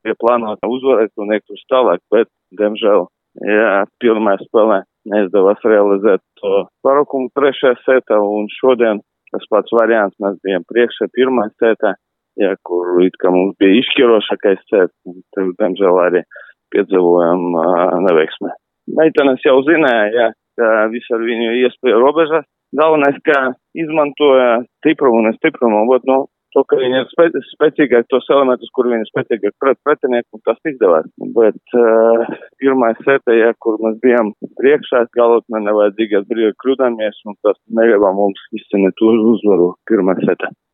bija plānota uzvarēt un iet uz tālāk, bet, diemžēl, pirmajā spēlē neizdevās realizēt to varukumu trešajā setā, un šodien tas pats variants, mēs bijām priekšā pirmajā setā, kur it kā mums bija izšķirošākais sets, un tad, diemžēl, arī piedzīvojām neveiksmē. Meitenes jau zināja, ka viss ar viņu iespēju robežas. Galvenais, ka izmantoja stiprumu un nestiprumu, to, ka viņi ir spēcīgāk tos elementus, kur viņi ir spēcīgāk pret pretinieku, tas izdevās. Bet pirmajā setā, kur mēs bijām priekšā, galotnē nevajadzīgās brīvi kļūdāmies, un tas negribam mums izcenīt uzvaru pirmajā setā.